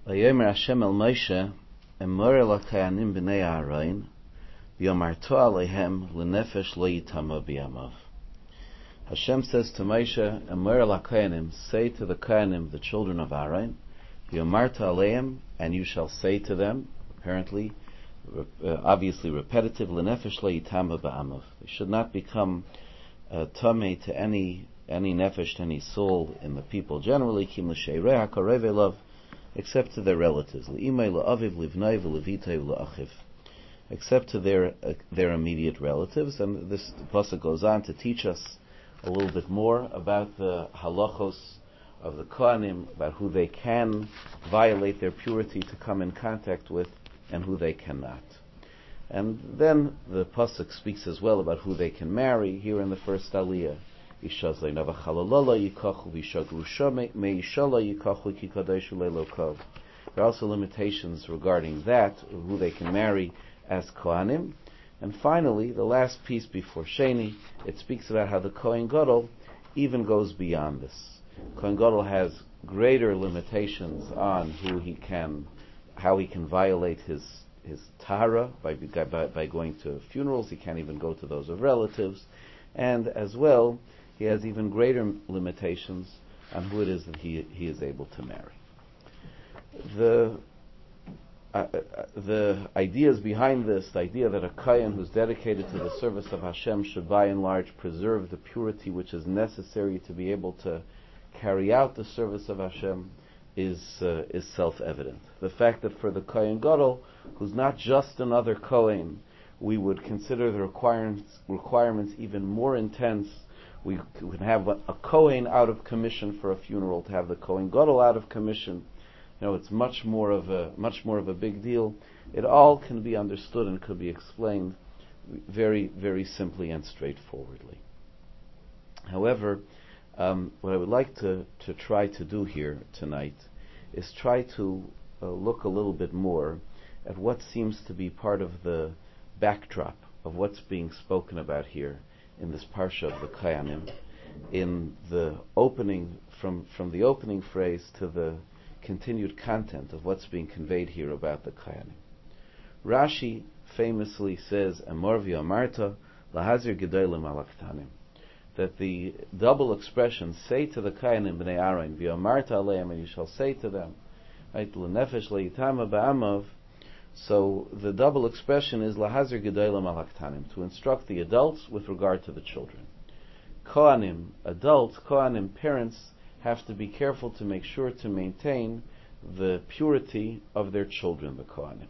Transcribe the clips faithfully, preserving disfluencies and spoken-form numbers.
Vayomer Hashem el Moshe, Emor el HaKayanim b'nei Aaron, v'yomarto aleihem l'nefesh lo yitama b'yamav. Hashem says to Moshe, Emor el HaKayanim, say to the Kayanim, the children of Aaron, v'yomarto aleihem, and you shall say to them, apparently, uh, obviously repetitive, l'nefesh lo yitama b'yamav. They should not become uh, tamei to any any nefesh, to any soul in the people generally, kim l'shei reha karev elav, except to their relatives, except to their uh, their immediate relatives. And this pasuk goes on to teach us a little bit more about the halachos of the Kohanim, about who they can violate their purity to come in contact with, and who they cannot. And then the pasuk speaks as well about who they can marry. Here in the first aliyah, there are also limitations regarding that, who they can marry as Kohanim. And finally, the last piece before Sheni, it speaks about how the Kohen Gadol even goes beyond this. Kohen Gadol has greater limitations on who he can, how he can violate his his tahara by, by, by going to funerals. He can't even go to those of relatives. And as well, he has even greater limitations on who it is that he he is able to marry. The uh, the ideas behind this, the idea that a Kayan who's dedicated to the service of Hashem should by and large preserve the purity which is necessary to be able to carry out the service of Hashem, is uh, is self-evident. The fact that for the Kohen Gadol, who's not just another Kohen, we would consider the requirements requirements even more intense. We can have a, a Kohen out of commission for a funeral, to have the Kohen Gadol out of commission. You know, it's much more of a much more of a big deal. It all can be understood and could be explained very, very simply and straightforwardly. However, um, what I would like to, to try to do here tonight is try to uh, look a little bit more at what seems to be part of the backdrop of what's being spoken about here in this parsha of the Kayanim, in the opening, from, from the opening phrase to the continued content of what's being conveyed here about the Kayanim. Rashi famously says, Emor v'yamarta lahazir gedolim alaktanim, that the double expression, say to the Kayanim b'nei Aaron, v'yamarta aleim, and you shall say to them, right, l'nefesh le'itama ba'amav. So the double expression is lahazir gedolim alaktanim, to instruct the adults with regard to the children. Kohanim, adults, Kohanim, parents, have to be careful to make sure to maintain the purity of their children, the Kohanim.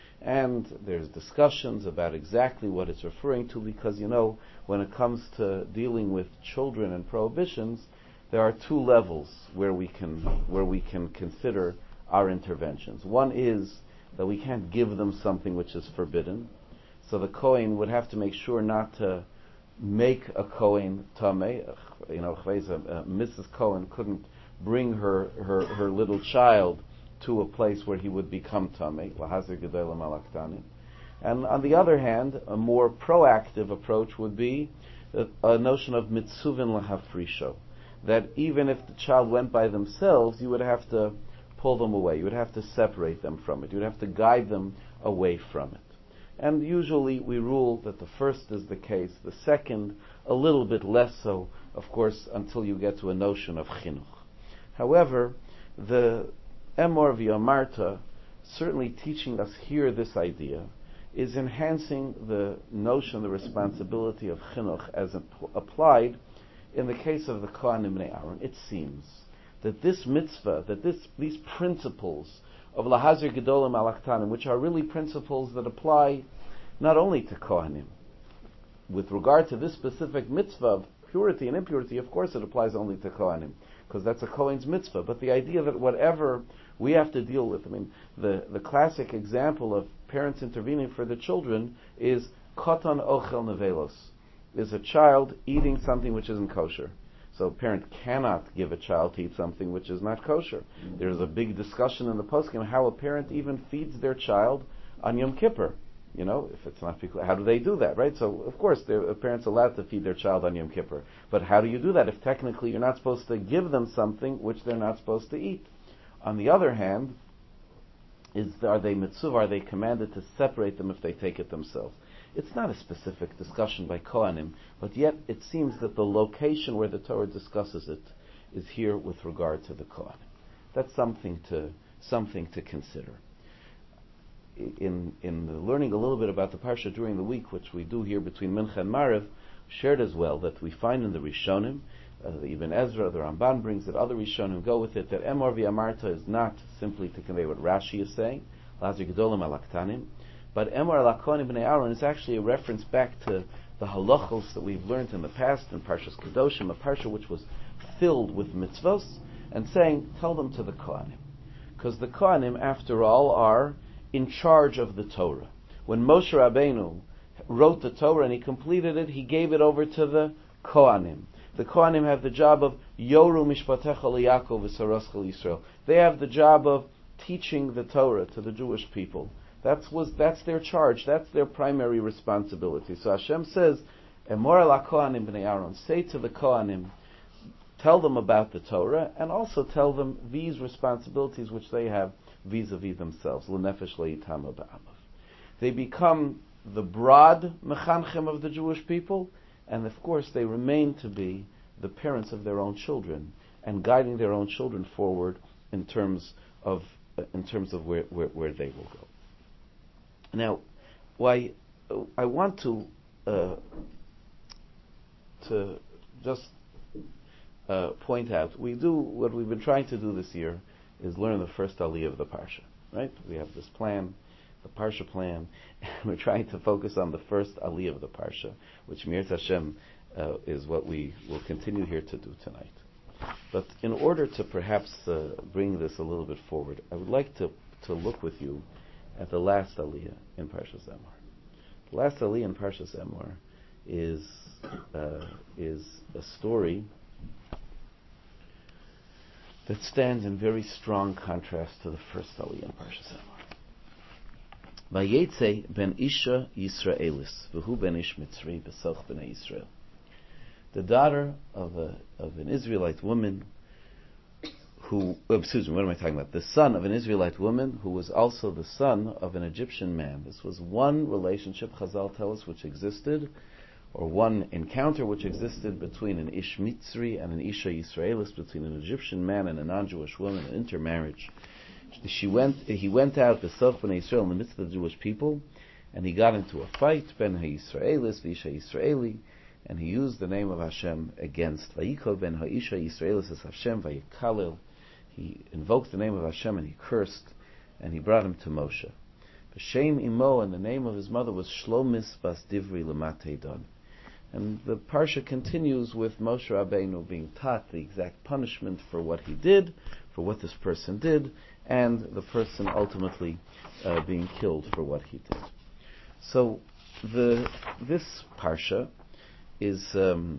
And there's discussions about exactly what it's referring to, because, you know, when it comes to dealing with children and prohibitions, there are two levels where we can where we can consider our interventions. One is that we can't give them something which is forbidden. So the Kohen would have to make sure not to make a Kohen tamei. You know, uh, Missus Cohen couldn't bring her, her, her little child to a place where he would become tamei. Lahazir gedolim alaktanim. And on the other hand, a more proactive approach would be a, a notion of mitzuvin lahafrisho, that even if the child went by themselves, you would have to pull them away. You would have to separate them from it. You would have to guide them away from it. And usually we rule that the first is the case, the second a little bit less so, of course, until you get to a notion of chinuch. However, the Emor v'yamarta, certainly teaching us here this idea, is enhancing the notion, the responsibility of chinuch as applied in the case of the Kohanim b'nei Aaron. It seems that this mitzvah, that this, these principles of lahazir gedolim alaktanim, which are really principles that apply not only to Kohanim. With regard to this specific mitzvah of purity and impurity, of course it applies only to Kohanim, because that's a Kohen's mitzvah. But the idea that whatever we have to deal with, I mean, the, the classic example of parents intervening for the children is katan ochel nevelos, is a child eating something which isn't kosher. So a parent cannot give a child to eat something which is not kosher. There's a big discussion in the poskim how a parent even feeds their child on Yom Kippur. You know, if it's not, how do they do that, right? So, of course, a parent's allowed to feed their child on Yom Kippur. But how do you do that if technically you're not supposed to give them something which they're not supposed to eat? On the other hand, is, are they mitzvah, are they commanded to separate them if they take it themselves? It's not a specific discussion by Kohanim, but yet it seems that the location where the Torah discusses it is here with regard to the Kohanim. That's something to something to consider. In in the learning a little bit about the Parsha during the week, which we do here between Mincha and Maariv, shared as well that we find in the Rishonim, uh, the Ibn Ezra, the Ramban brings it, other Rishonim go with it, that Emor v'Amarta is not simply to convey what Rashi is saying, Lazir Gedolim Alaktanim, but Emor Alakonim B'nei Aaron is actually a reference back to the halachos that we've learned in the past in Parshas Kedoshim, a parsha which was filled with mitzvos, and saying, tell them to the Kohanim. Because the Kohanim, after all, are in charge of the Torah. When Moshe Rabbeinu wrote the Torah and he completed it, he gave it over to the Kohanim. The Kohanim have the job of Yoru Mishpatecha LiYaakov V'Saroscha Yisrael. They have the job of teaching the Torah to the Jewish people. That's was that's their charge. That's their primary responsibility. So Hashem says, Emor el Kohanim b'nei Aaron, say to the Kohanim, tell them about the Torah, and also tell them these responsibilities which they have vis-a-vis themselves. L'nefesh le'itama ba'amav. They become the broad mechanchim of the Jewish people, and of course they remain to be the parents of their own children and guiding their own children forward in terms of uh, in terms of where, where, where they will go. Now, why I want to uh, to just uh, point out, we do what we've been trying to do this year is learn the first aliyah of the parsha. Right? We have this plan, the parsha plan, and we're trying to focus on the first aliyah of the parsha, which Mir Hashem uh, is what we will continue here to do tonight. But in order to perhaps uh, bring this a little bit forward, I would like to to look with you at the last aliyah in Parshas Emor. The last aliyah in Parshas Emor is uh, is a story that stands in very strong contrast to the first aliyah in Parshas Emor. Vayetze ben Isha Yisraelis v'hu ben Ish Mitzri b'soch b'nei Yisrael. The daughter of a of an Israelite woman who, oh, excuse me, what am I talking about? The son of an Israelite woman who was also the son of an Egyptian man. This was one relationship, Chazal tell us, which existed, or one encounter which existed between an Ish Mitzri and an Isha Yisraelis, between an Egyptian man and a non-Jewish woman, an intermarriage. She went, he went out, B'soch b'nei Yisrael, in the midst of the Jewish people, and he got into a fight, Ben HaYisraelis, V'Isha Yisraeli, and he used the name of Hashem against. Vayikol ben HaIsha Yisraelis as Hashem, Vayikalil. He invoked the name of Hashem and he cursed, and he brought him to Moshe. B'Shem Imo, and the name of his mother was Shlomis bas Divri L'matei Don. And the parsha continues with Moshe Rabbeinu being taught the exact punishment for what he did, for what this person did, and the person ultimately uh, being killed for what he did. So the this parsha is um,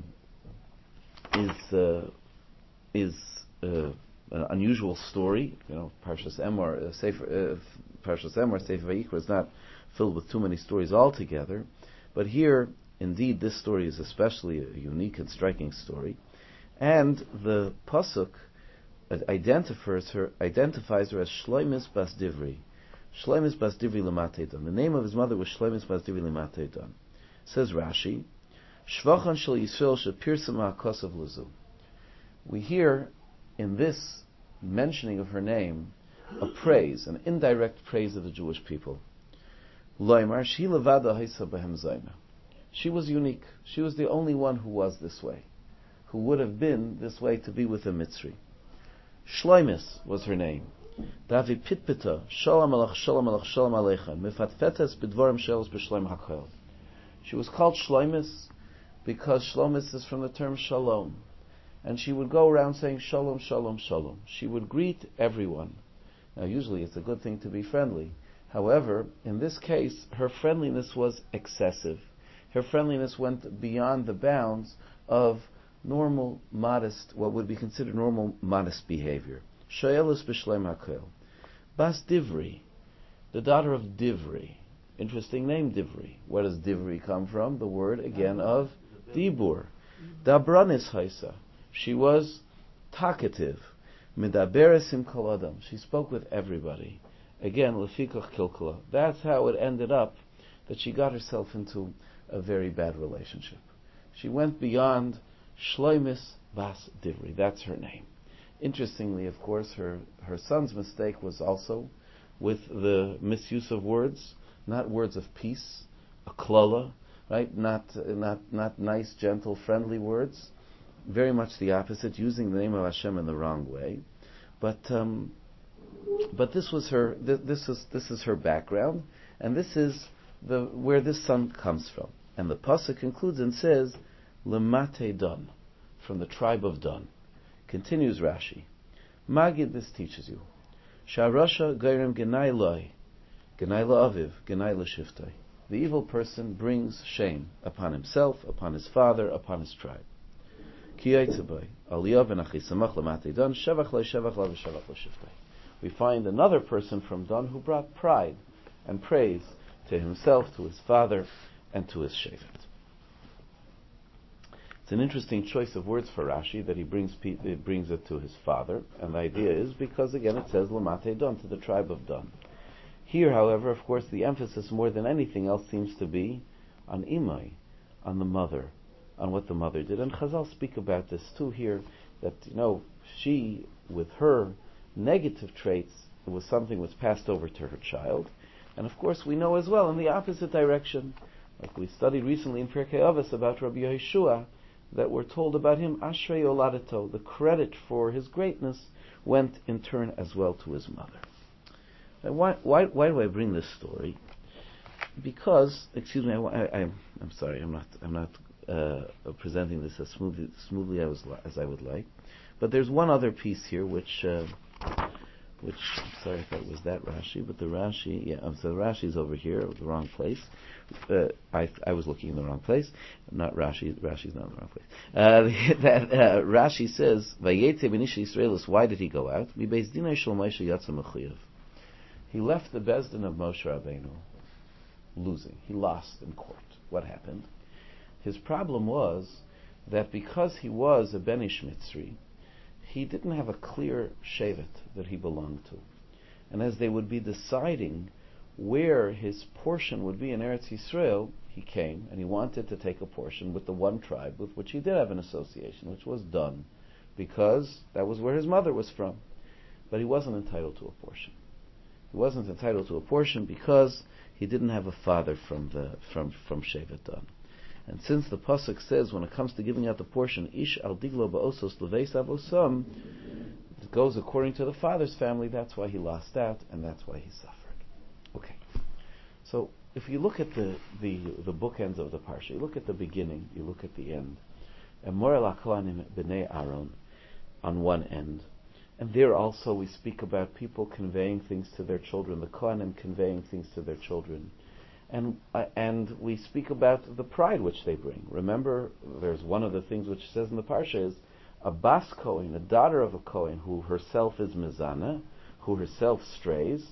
is uh, is uh, an unusual story. You know, Parshas Emor, uh, Sefer, uh, Parshas Emor, Sefer Vayikra is not filled with too many stories altogether, but here, indeed, this story is especially a unique and striking story, and the pasuk identifies her identifies her as Shlomis bas Divri. Shlomis bas Divri L'matei Don. The name of his mother was Shlomis bas Divri L'matei Don. Says Rashi, Shvachan shel Yisrael shepirsam ha'kosav lezu. We hear in this mentioning of her name a praise, an indirect praise of the Jewish people. Loimar shi levada haisa b'hem zayna. She was unique. She was the only one who was this way, who would have been this way to be with a Mitzri. Shloimis was her name. Davi pitpita shalom alach shalom alach shalom aleichem mifatfetes b'dvarim shelos b'shloim hakel. She was called Shloimis because Shlomis is from the term shalom. And she would go around saying shalom, shalom, shalom. She would greet everyone. Now usually it's a good thing to be friendly. However, in this case, her friendliness was excessive. Her friendliness went beyond the bounds of normal, modest, what would be considered normal, modest behavior. Shayelis b'shleim hakel. Bas Divri, the daughter of Divri. Interesting name, Divri. Where does Divri come from? The word, again, of Dibur. Dabranis haisa. She was talkative. Medaberes im kol adam. She spoke with everybody. Again, lefikach kilkula. That's how it ended up that she got herself into a very bad relationship. She went beyond Shloimis Bas Divri. That's her name. Interestingly, of course, her, her son's mistake was also with the misuse of words, not words of peace, a klala, right? Not, not, not nice, gentle, friendly words. Very much the opposite, using the name of Hashem in the wrong way. But, um, but this was her, th- this is, this is her background, and this is the, where this son comes from. And the pasuk concludes and says, Lemate Dan, from the tribe of Dan. Continues Rashi. Magid, this teaches you. Sharasha Gairim Genai Loi, Genai Aviv, Genai Shiftai. The evil person brings shame upon himself, upon his father, upon his tribe. Ki Yaitzabai, Aliyah ben Achisamach Lemate Dan, Shevach Loi, Shevach Loi, Shevach Loi Shiftai. We find another person from Dan who brought pride and praise to himself, to his father, and to his shevet. It's an interesting choice of words for Rashi that he brings he brings it to his father, and the idea is because again it says Lamate Dan, to the tribe of Dan. Here, however, of course, the emphasis more than anything else seems to be on Imai, on the mother, on what the mother did. And Chazal speak about this too here, that you know she, with her negative traits, it was something was passed over to her child, and of course we know as well in the opposite direction, like we studied recently in Pirkei Avos about Rabbi Yehoshua, that we're told about him, Ashrei Oladato, the credit for his greatness went in turn as well to his mother. Now, why, why, why do I bring this story? Because, excuse me, I, I, I'm, I'm sorry, I'm not, I'm not uh, presenting this as smoothly, smoothly as, as I would like. But there's one other piece here which, uh, which, I'm sorry if that was that Rashi, but the Rashi, yeah, so the Rashi's over here, the wrong place. Uh, I, I was looking in the wrong place. Not Rashi. Rashi's not in the wrong place. Uh, that uh, Rashi says, "Vayetze b'nisha Yisraelis." Why did he go out? Mi beis dinai shel Moshe yatsa mechuyev. He left the Bezdin of Moshe Rabbeinu losing. He lost in court. What happened? His problem was that because he was a Ben Ish Mitzri, he didn't have a clear shevet that he belonged to, and as they would be deciding where his portion would be in Eretz Yisrael, he came and he wanted to take a portion with the one tribe with which he did have an association, which was Dan, because that was where his mother was from. But he wasn't entitled to a portion. He wasn't entitled to a portion because he didn't have a father from the from from Shevet Dan. And since the pasuk says when it comes to giving out the portion, Ish al diglo ba'osos leveis avosam, it goes according to the father's family. That's why he lost out, and that's why he suffered. Okay, so if you look at the, the, the bookends of the parsha, you look at the beginning, you look at the end, and Morel HaKohanim b'nei Aaron on one end, and there also we speak about people conveying things to their children, the Kohanim conveying things to their children, and uh, and we speak about the pride which they bring. Remember, there's one of the things which says in the parsha is a Bas Kohen, a daughter of a Kohen, who herself is Mizana, who herself strays.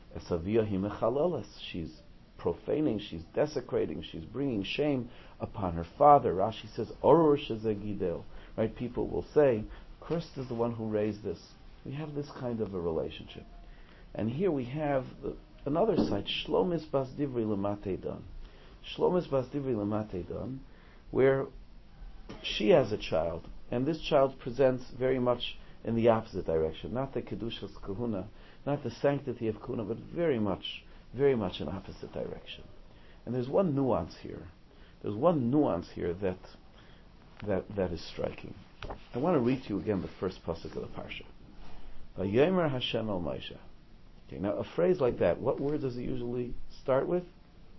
She's profaning, she's desecrating, she's bringing shame upon her father. Rashi says, Orur shezegidel. Right? People will say, cursed is the one who raised this. We have this kind of a relationship. And here we have the, another side, Shlomis bas divri lemate dan. Shlomis bas divri lemate dan, where she has a child, and this child presents very much in the opposite direction. Not the Kedushas Kahuna, not the sanctity of Kahuna, but very much, very much in opposite direction. And there's one nuance here. There's one nuance here that that that is striking. I want to read to you again the first pasuk of the parsha. Vayomer Hashem el Moshe. Okay, now a phrase like that, what word does it usually start with?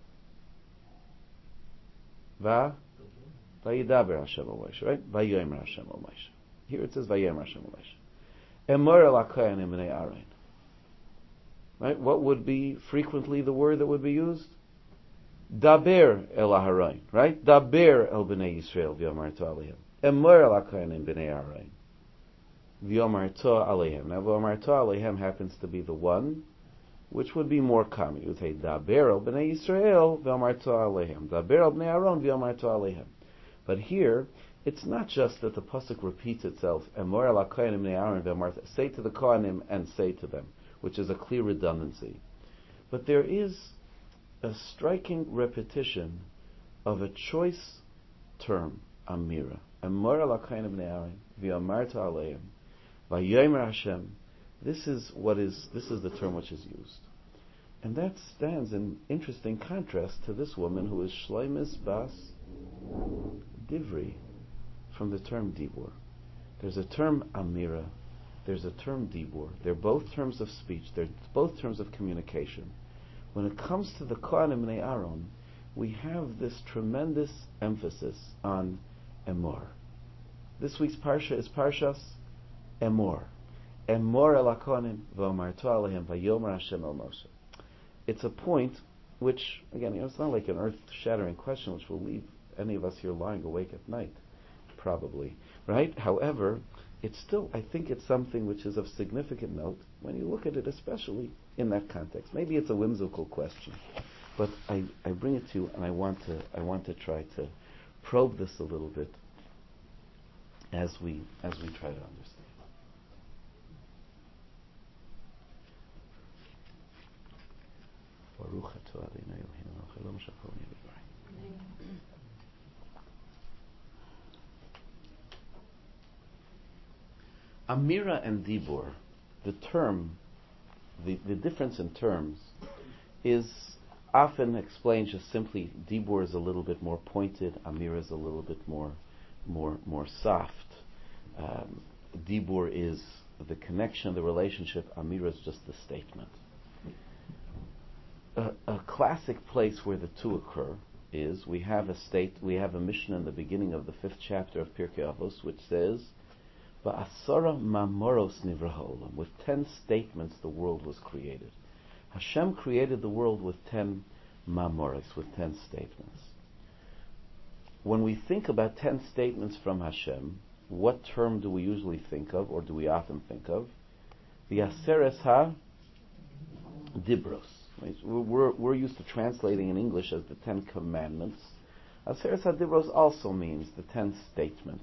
Va, Vayidaber Hashem el Moshe, right? Vayomer Hashem el Moshe. Here it says Vayomer Hashem el Moshe. Emor el HaKohanim b'nei Aaron. Right? What would be frequently the word that would be used? Daber el Aharon. Right? Daber el b'nei Yisrael v'yomarto alehem. Emor el HaKohanim b'nei Aaron v'yomarto alehem. Now v'yomarto alehem happens to be the one which would be more common. You would say Daber el b'nei Yisrael v'yomarto alehem. Daber el b'nei Aaron v'yomarto alehem. But here, it's not just that the pasuk repeats itself. Emor el HaKohanim b'nei Aaron v'yomarto. Say to the Kohanim and say to them. which is a clear redundancy. But there is a striking repetition of a choice term, Amira. Amor alakayin b'nei Aaron, v'amarta aleim, v'yomer Hashem. This is what is. This is the term which is used, and that stands in interesting contrast to this woman who is Shleimis Bas Divri, from the term Dibur. There's a term Amira. There's a term Dibur. They're both terms of speech. They're both terms of communication. When it comes to the Kohanim Bnei Aaron, we have this tremendous emphasis on Emor. This week's parsha is Parshas Emor. Emor el HaKohanim v'omarto alehem v'yomer Hashem el Moshe. It's a point which, again, you know, it's not like an earth-shattering question which will leave any of us here lying awake at night, probably, right? However, it's still, I think it's something which is of significant note when you look at it, especially in that context. Maybe it's a whimsical question, but I, I bring it to you, and I want to I want to try to probe this a little bit as we as we try to understand. Baruch atah Adonai Eloheinu melech haolam shachol v'yivray. Amira and Dibur, the term, the, the difference in terms, is often explained just simply. Dibur is a little bit more pointed. Amira is a little bit more, more, more soft. Um, Dibur is the connection, the relationship. Amira is just the statement. A, a classic place where the two occur is we have a state, we have a mission in the beginning of the fifth chapter of Pirkei Avos, which says, "Ba'asara mamoros nivra ha'olam." With ten statements, the world was created. Hashem created the world with ten mamoros, with ten statements. When we think about ten statements from Hashem, what term do we usually think of, or do we often think of? The Aseres ha-dibros. We're, we're used to translating in English as the Ten Commandments. Aseres ha-dibros also means the ten statements.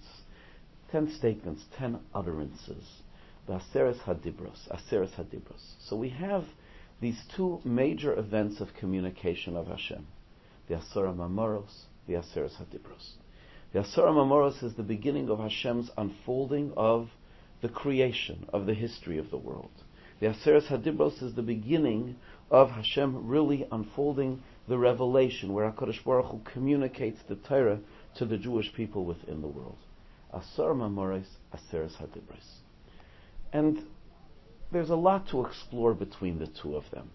Ten statements, ten utterances. The Aseres ha-dibros, Aseres ha-dibros. So we have these two major events of communication of Hashem. The Asara Mamoros, the Aseres ha-dibros. The Asara Mamoros is the beginning of Hashem's unfolding of the creation, of the history of the world. The Aseres ha-dibros is the beginning of Hashem really unfolding the revelation, where HaKadosh Baruch Hu communicates the Torah to the Jewish people within the world. Asar Mamoros, Aseres ha-dibros. And there's a lot to explore between the two of them.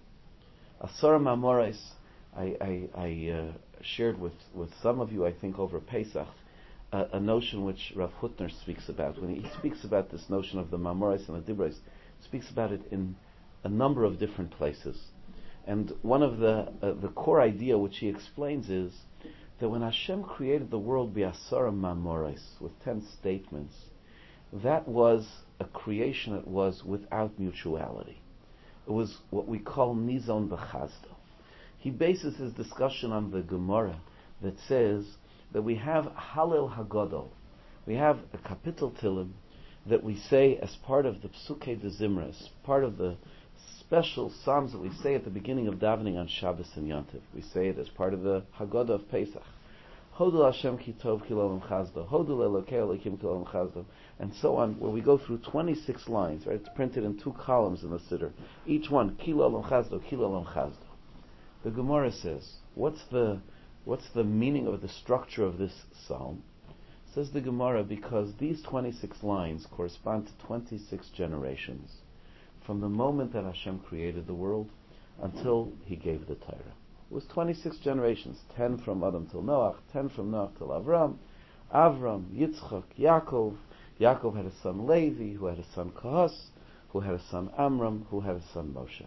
Asar Mamoros, I, I, I uh, shared with, with some of you, I think, over Pesach, uh, a notion which Rav Hutner speaks about. When he speaks about this notion of the Mamoros and the Dibros, he speaks about it in a number of different places. And one of the uh, the core idea which he explains is that when Hashem created the world bi'asara mamoros, with ten statements, that was a creation that was without mutuality. It was what we call nizon b'chazdo. He bases his discussion on the Gemara that says that we have Halil Hagadol. We have a kapitel Tilim that we say as part of the Psukei de Zimras, part of the special psalms that we say at the beginning of davening on Shabbos and Yontif. We say it as part of the Haggadah of Pesach. Hodul Hashem ki tov ki l'olam chazdo. Hodul Elokei Elokim ki l'olam chazdo. And so on, where we go through twenty-six lines, right? It's printed in two columns in the Siddur. Each one, ki l'olam chazdo, ki l'olam chazdo. The Gemara says, what's the what's the meaning of the structure of this psalm? Says the Gemara, because these twenty-six lines correspond to twenty-six generations, from the moment that Hashem created the world until He gave the Torah. It was twenty-six generations, ten from Adam till Noach, ten from Noach till Avram, Avram, Yitzchak, Yaakov. Yaakov had a son Levi, who had a son Kahas, who had a son Amram, who had a son Moshe.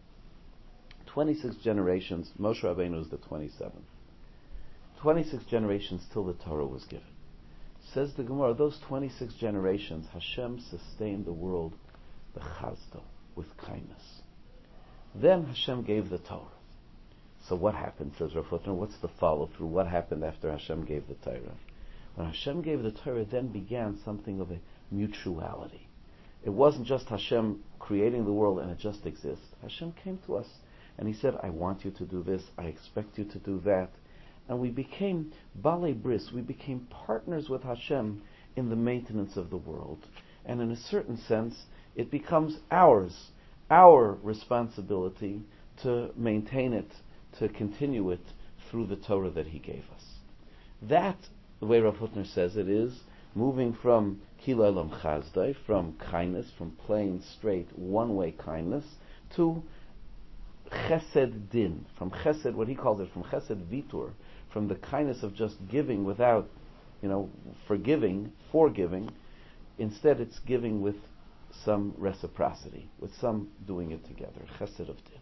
twenty-six generations, Moshe Rabbeinu was the twenty-seventh. twenty-six generations till the Torah was given. Says the Gemara, those twenty-six generations, Hashem sustained the world b'chazdo, with kindness. Then Hashem gave the Torah. So what happened, says Rav Hutner, what's the follow-through? What happened after Hashem gave the Torah? When Hashem gave the Torah, then began something of a mutuality. It wasn't just Hashem creating the world and it just exists. Hashem came to us and He said, I want you to do this, I expect you to do that. And we became Balei Bris, we became partners with Hashem in the maintenance of the world. And in a certain sense, it becomes ours, our responsibility to maintain it, to continue it through the Torah that He gave us. That, the way Rav Hutner says it, is moving from Kila Elam Chazdai, from kindness, from plain, straight, one-way kindness, to Chesed Din, from Chesed, what he calls it, from Chesed Vitur, from the kindness of just giving without, you know, forgiving, forgiving. Instead, it's giving with some reciprocity, with some doing it together, Chesed of Din.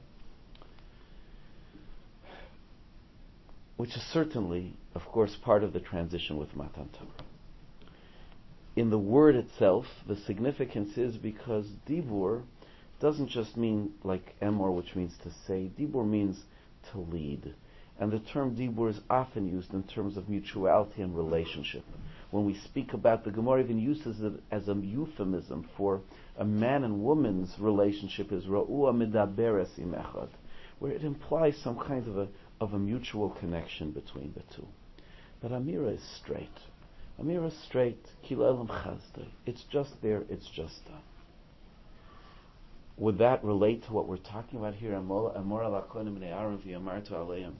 Which is certainly, of course, part of the transition with Matan Torah. In the word itself, the significance is because Dibur doesn't just mean like Emor, which means to say. Dibur means to lead. And the term Dibur is often used in terms of mutuality and relationship. When we speak about, the Gemara even uses it as a euphemism for a man and woman's relationship is Ra'ua Midaberes im Echad, where it implies some kind of a of a mutual connection between the two. But Amira is straight. Amira is straight. Kila Elam Chazdai. It's just there, it's just done. Would that relate to what we're talking about here? Amor ala kohanim bnei Aaron v'yamartu aleim.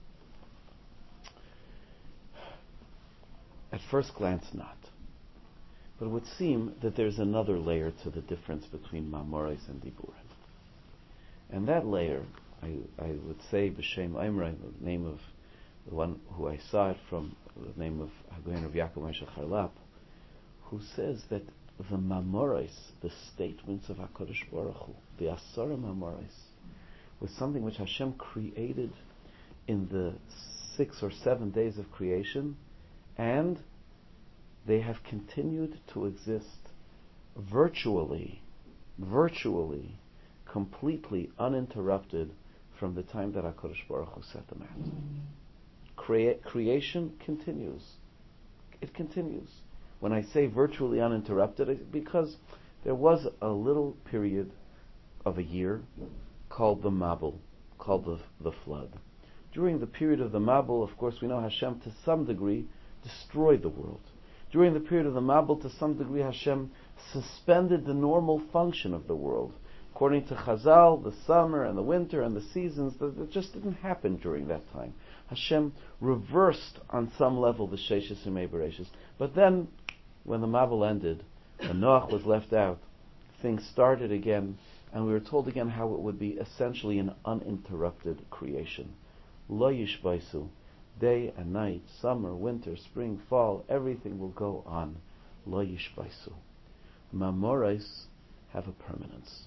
At first glance, not. But it would seem that there's another layer to the difference between Mamoros and Diburim. And that layer, I, I would say, B'Shem Aimra, the name of the one who I saw it from, the name of Hagoyen of Yaakov Moshe Charlap, who says that the Mamoros, the statements of HaKadosh Baruch Hu, the Asara Mamoros, was something which Hashem created in the six or seven days of creation, and they have continued to exist virtually, virtually, completely uninterrupted from the time that HaKadosh Baruch Hu set them out. Crea- creation continues. It continues. When I say virtually uninterrupted, it's because there was a little period of a year called the Mabul, called the, the flood. During the period of the Mabul, of course, we know Hashem to some degree destroyed the world. During the period of the Mabul, to some degree, Hashem suspended the normal function of the world. According to Chazal, the summer and the winter and the seasons, that just didn't happen during that time. Hashem reversed on some level the Sheishis and Bereshis. But then, when the Mabul ended, and Noach was left out, things started again, and we were told again how it would be essentially an uninterrupted creation. Lo yishbaisu, day and night, summer, winter, spring, fall, everything will go on. Lo yishbaisu. Mamoros have a permanence.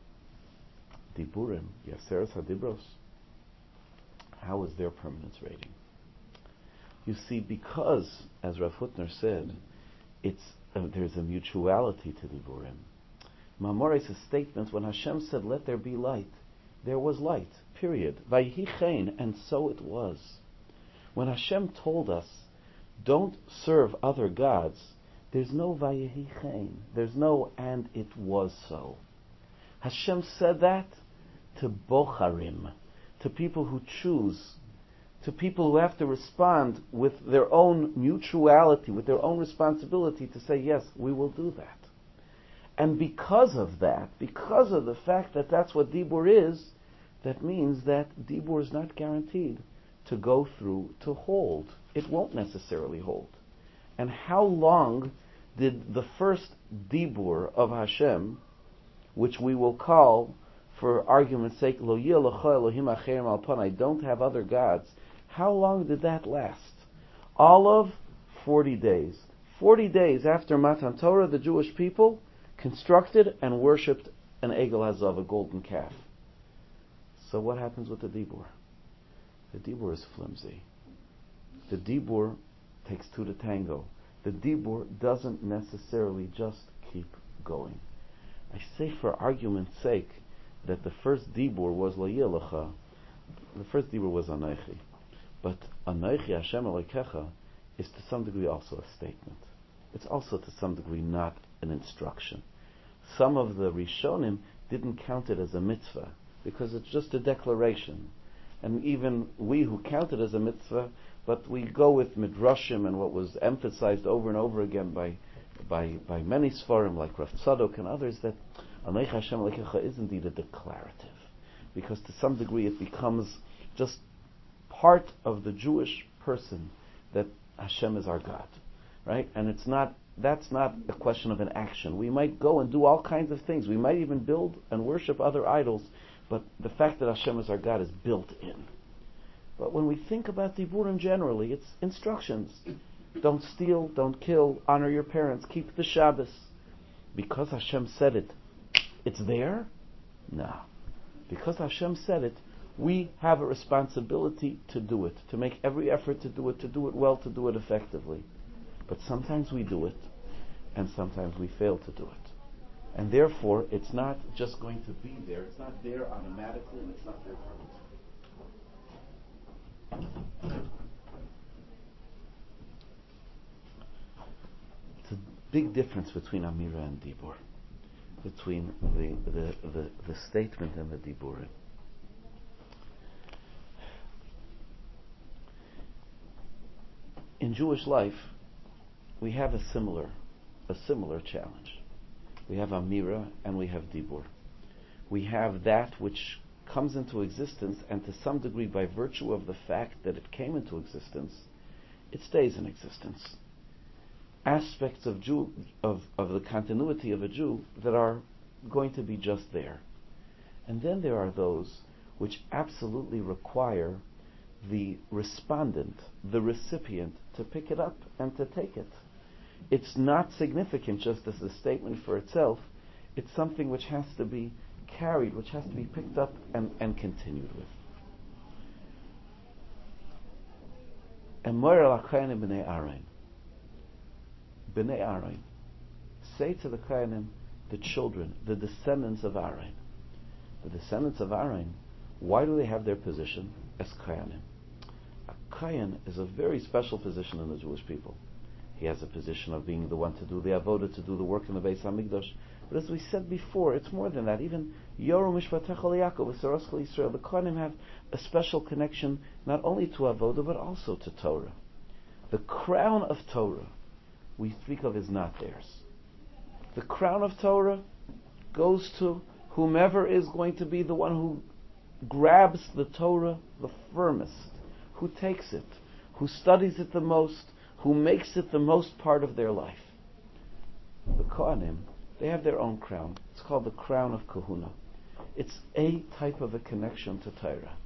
Diburim, Yaseres HaDibros, how is their permanence rating? You see, because, as Rav Hutner said, it's uh, there's a mutuality to Diburim. Mamoros' statements, when Hashem said, let there be light, there was light, period. Vayhi chen, and so it was. When Hashem told us, don't serve other gods, there's no Vayhi chen, there's no and it was so. Hashem said that to Bocharim, to people who choose, to people who have to respond with their own mutuality, with their own responsibility to say, yes, we will do that. And because of that, because of the fact that that's what Dibur is, that means that Dibur is not guaranteed to go through, to hold. It won't necessarily hold. And how long did the first Dibur of Hashem, which we will call, for argument's sake, Lo yeh lecha Elohim acherim al pan, I don't have other gods, how long did that last? All of forty days. Forty days after Matan Torah, the Jewish people constructed and worshipped an Egel Hazav, a golden calf. So what happens with the Dibur? The Dibur is flimsy. The Dibur takes two to tango. The Dibur doesn't necessarily just keep going. I say for argument's sake that the first Dibur was Lo yeh lecha. The first Dibur was Anochi. But Anochi Hashem Elokecha is to some degree also a statement. It's also to some degree not an instruction. Some of the Rishonim didn't count it as a mitzvah because it's just a declaration. And even we who count it as a mitzvah, but we go with midrashim and what was emphasized over and over again by by by many Sfarim like Rav Tzadok and others, that Anochi Hashem Elokecha is indeed a declarative, because to some degree it becomes just part of the Jewish person that Hashem is our God, right? And it's not that's not a question of an action. We might go and do all kinds of things. We might even build and worship other idols, but the fact that Hashem is our God is built in. But when we think about Diburim generally, it's instructions. Don't steal, don't kill, honor your parents, keep the Shabbos. Because Hashem said it, it's there? No. Because Hashem said it, we have a responsibility to do it, to make every effort to do it, to do it well, to do it effectively. But sometimes we do it, and sometimes we fail to do it. And therefore, it's not just going to be there, it's not there automatically, and it's not there permanently. It's a big difference between Amira and Dibur, between the, the, the, the statement and the Diburim. In Jewish life, we have a similar, a similar challenge. We have Amira and we have Dibur. We have that which comes into existence, and to some degree, by virtue of the fact that it came into existence, it stays in existence. Aspects of Jew of, of the continuity of a Jew that are going to be just there. And then there are those which absolutely require the respondent, the recipient, to pick it up and to take it. It's not significant just as a statement for itself. It's something which has to be carried, which has to be picked up and, and continued with. Emor al Kohanim b'nei Aaron. B'nei Aaron. Say to the Kohanim, the children, the descendants of Aaron. The descendants of Aaron, why do they have their position as Kohanim? A Kohen is a very special position in the Jewish people. He has a position of being the one to do the avodah, to do the work in the Beis Hamikdash. But as we said before, it's more than that. Even Yoru Mishpatecha Yaakov, V'Saroscha Yisrael, the Kohanim have a special connection not only to avodah but also to Torah. The crown of Torah we speak of is not theirs. The crown of Torah goes to whomever is going to be the one who grabs the Torah the firmest, who takes it, who studies it the most, who makes it the most part of their life. The Kohanim, they have their own crown. It's called the crown of Kahuna. It's a type of a connection to Torah,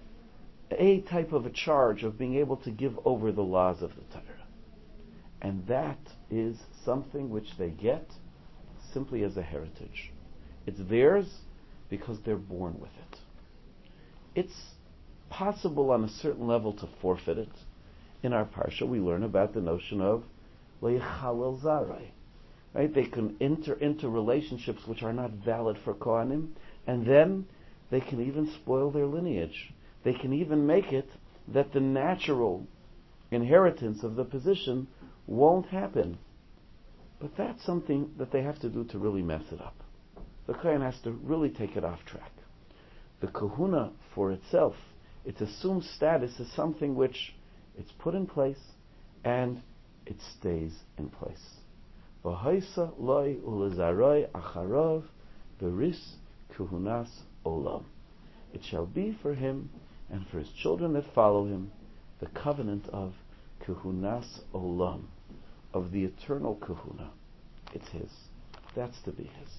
a type of a charge of being able to give over the laws of the Torah. And that is something which they get simply as a heritage. It's theirs because they're born with it. It's possible on a certain level to forfeit it. In our parsha, we learn about the notion of Leichalel Zarai. Right? They can enter into relationships which are not valid for Kohanim, and then they can even spoil their lineage. They can even make it that the natural inheritance of the position won't happen. But that's something that they have to do to really mess it up. The Kohen has to really take it off track. The Kahuna for itself, its assumed status, is something which it's put in place and it stays in place. V'haisa loy ulezaroi acharov beris kuhunas olam. It shall be for him and for his children that follow him the covenant of kuhunas olam, of the eternal kahuna. It's his. That's to be his.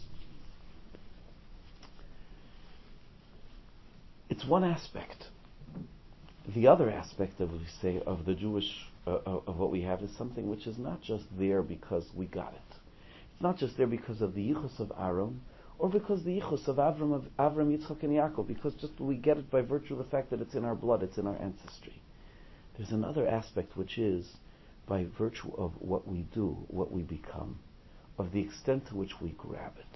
It's one aspect. The other aspect of, we say, of the Jewish, uh, of what we have is something which is not just there because we got it. It's not just there because of the yichus of Aaron, or because the yichus of Avram, of Avram, Yitzchak, and Yaakov, because just we get it by virtue of the fact that it's in our blood, it's in our ancestry. There's another aspect which is by virtue of what we do, what we become, of the extent to which we grab it.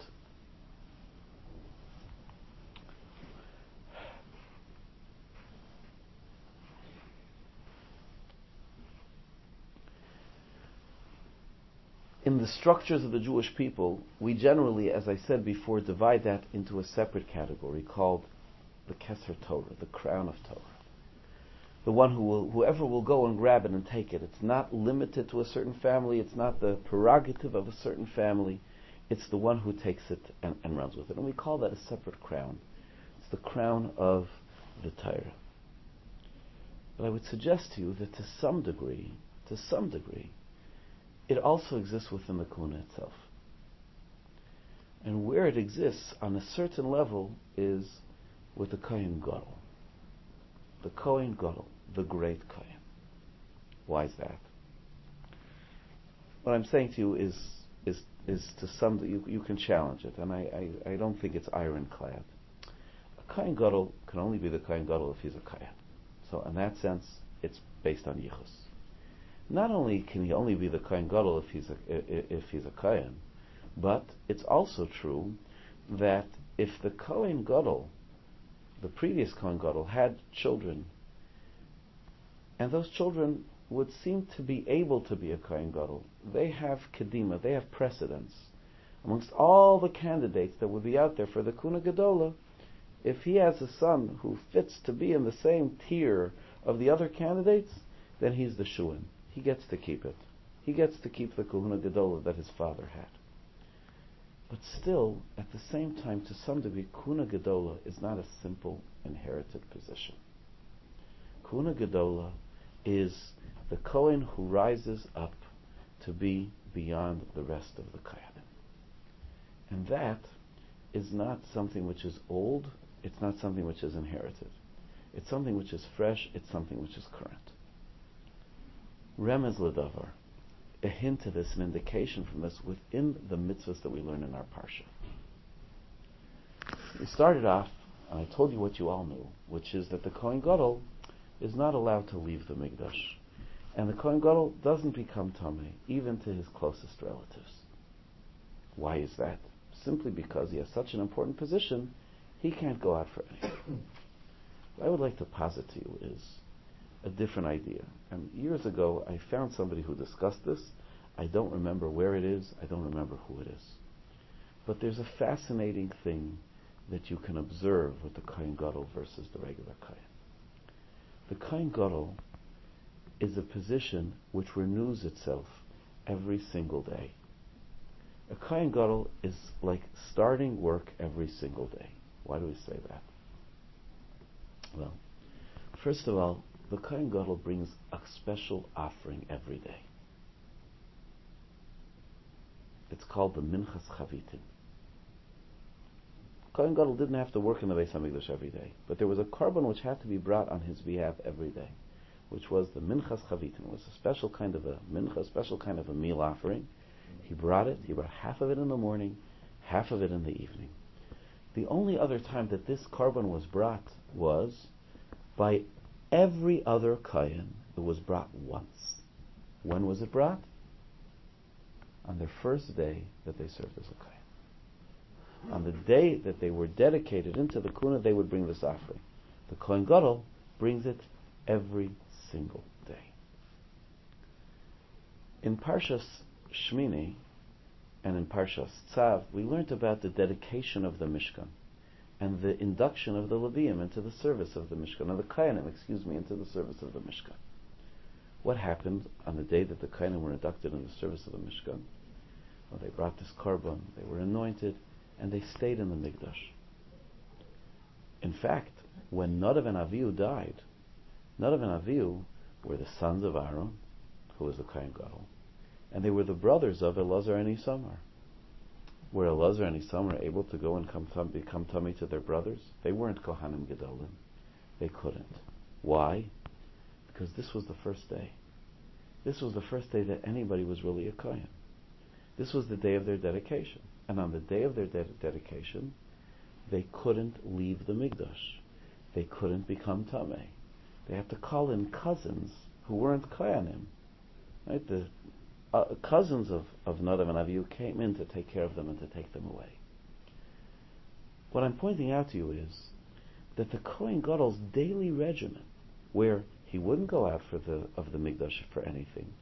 in the structures of the Jewish people, we generally, as I said before, divide that into a separate category called the Keser Torah, the crown of Torah. The one who will, whoever will go and grab it and take it. It's not limited to a certain family. It's not the prerogative of a certain family. It's the one who takes it and, and runs with it. And we call that a separate crown. It's the crown of the Torah. But I would suggest to you that to some degree, to some degree, it also exists within the Kuna itself. And where it exists on a certain level is with the Kohen Gadol. The Kohen Gadol, the great Kohen. Why is that? What I'm saying to you is is is to some that you you can challenge it, and I, I, I don't think it's ironclad. A Kohen Gadol can only be the Kohen Gadol if he's a Kohen. So in that sense, it's based on Yichus. Not only can he only be the Kohen Gadol if he's a if he's a Kohen, but it's also true that if the Kohen Gadol, the previous Kohen Gadol, had children, and those children would seem to be able to be a Kohen Gadol, they have kedima, they have precedence amongst all the candidates that would be out there for the Kuna Gedola. If he has a son who fits to be in the same tier of the other candidates, then he's the Shuin. He gets to keep it. He gets to keep the Kuna Gedola that his father had. But still, at the same time, to some degree, Kuna Gedola is not a simple inherited position. Kuna Gedola is the Kohen who rises up to be beyond the rest of the Kohanim. And that is not something which is old, it's not something which is inherited. It's something which is fresh, it's something which is current. Remez L'davar, a hint of this, an indication from this within the mitzvahs that we learn in our parsha. We started off, and I told you what you all knew, which is that the Kohen Gadol is not allowed to leave the Mikdash. And the Kohen Gadol doesn't become Tameh, even to his closest relatives. Why is that? Simply because he has such an important position, he can't go out for anything. What I would like to posit to you is a different idea. And years ago, I found somebody who discussed this. I don't remember where it is. I don't remember who it is. But there's a fascinating thing that you can observe with the Kohen Gadol versus the regular Kohen. The Kohen Gadol is a position which renews itself every single day. A Kohen Gadol is like starting work every single day. Why do we say that? Well, first of all, the Kohen Gadol brings a special offering every day. It's called the Minchas Chavitim. Kohen Gadol didn't have to work in the Beis HaMikdash every day, but there was a korban which had to be brought on his behalf every day, which was the Minchas Chavitim. It was a special kind of a mincha, a special kind of a meal offering. He brought it, he brought half of it in the morning, half of it in the evening. The only other time that this korban was brought was by every other kohen. It was brought once. When was it brought? On their first day that they served as a kohen. On the day that they were dedicated into the kuna, they would bring this offering. The Kohen Gadol brings it every single day. In Parshas Shmini and in Parshas Tzav, we learned about the dedication of the Mishkan and the induction of the Leviim into the service of the Mishkan, or the Kohanim, excuse me, into the service of the Mishkan. What happened on the day that the Kohanim were inducted in the service of the Mishkan? Well, they brought this korban, they were anointed, and they stayed in the Mikdash. In fact, when Nadav and Avihu died, Nadav and Avihu were the sons of Aaron, who was the Kohen Gadol, and they were the brothers of Elazar and Isamar. Were Elazar and Isamar able to go and come tam, become tummy to their brothers? They weren't Kohanim Gedolim. They couldn't. Why? Because this was the first day. This was the first day that anybody was really a Kohen. This was the day of their dedication. And on the day of their de- dedication, they couldn't leave the Mikdash. They couldn't become Tameh. They had to call in cousins who weren't Kohanim. Right? The uh, cousins of, of Nadav and Avihu came in to take care of them and to take them away. What I'm pointing out to you is that the Kohen Gadol's daily regimen, where he wouldn't go out for the of the Mikdash for anything,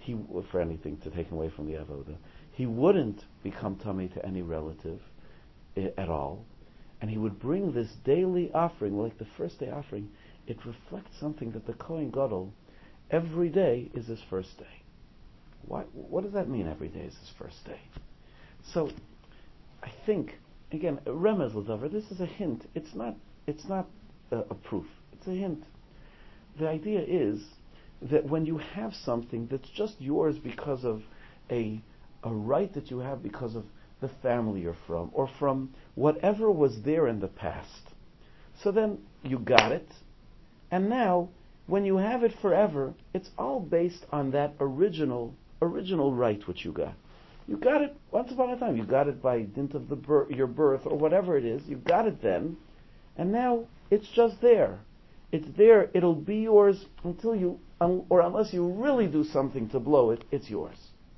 he for anything to take him away from the avoda. He wouldn't become tummy to any relative I- at all, and he would bring this daily offering, like the first day offering. It reflects something that the Kohen Gadol, every day is his first day. Why, what does that mean? Every day is his first day. So, I think again, remez l'davar. This is a hint. It's not. It's not a, a proof. It's a hint. The idea is that when you have something that's just yours because of a a right that you have because of the family you're from, or from whatever was there in the past, so then you got it, and now when you have it forever, it's all based on that original original right which you got. You got it once upon a time. You got it by dint of the bir- your birth or whatever it is. You got it then, and now it's just there. It's there. It'll be yours until you, um, or unless you really do something to blow it, it's yours.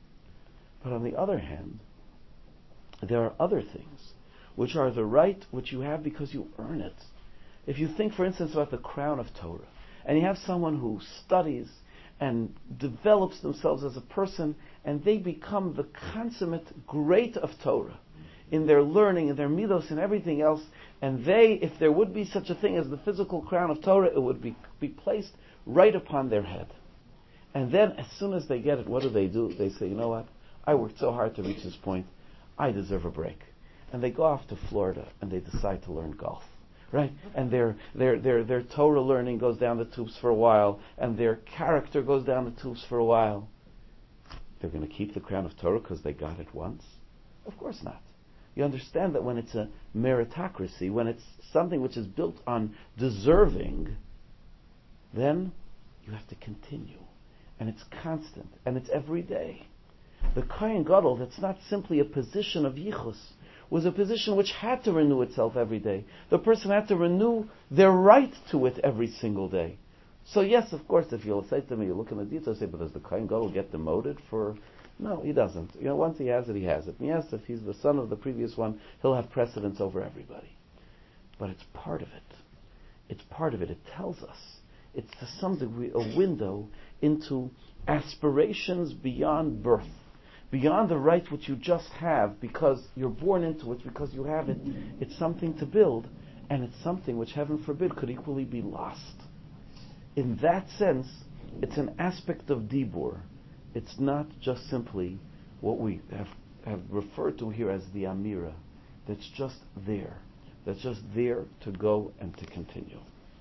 But on the other hand, there are other things which are the right which you have because you earn it. If you think, for instance, about the crown of Torah, and you have someone who studies and develops themselves as a person, and they become the consummate great of Torah in their learning, in their midos, and everything else, and they, if there would be such a thing as the physical crown of Torah, it would be, be placed right upon their head. And then, as soon as they get it, what do they do? They say, you know what? I worked so hard to reach this point. I deserve a break. And they go off to Florida, and they decide to learn golf. Right? And their their their their Torah learning goes down the tubes for a while, and their character goes down the tubes for a while. They're going to keep the crown of Torah because they got it once? Of course not. You understand that when it's a meritocracy, when it's something which is built on deserving, then you have to continue. And it's constant, and it's every day. The Kohen Gadol, that's not simply a position of yichus, was a position which had to renew itself every day. The person had to renew their right to it every single day. So yes, of course, if you'll say to me, you look in the details, say, but does the Kohen Gadol get demoted for... No, he doesn't. You know, once he has it, he has it. And yes, if he's the son of the previous one, he'll have precedence over everybody. But it's part of it. It's part of it. It tells us. It's to some degree a window into aspirations beyond birth. Beyond the right which you just have because you're born into it, because you have it. It's something to build, and it's something which, heaven forbid, could equally be lost. In that sense, it's an aspect of dibur. It's not just simply what we have, have referred to here as the amira, that's just there, that's just there to go and to continue.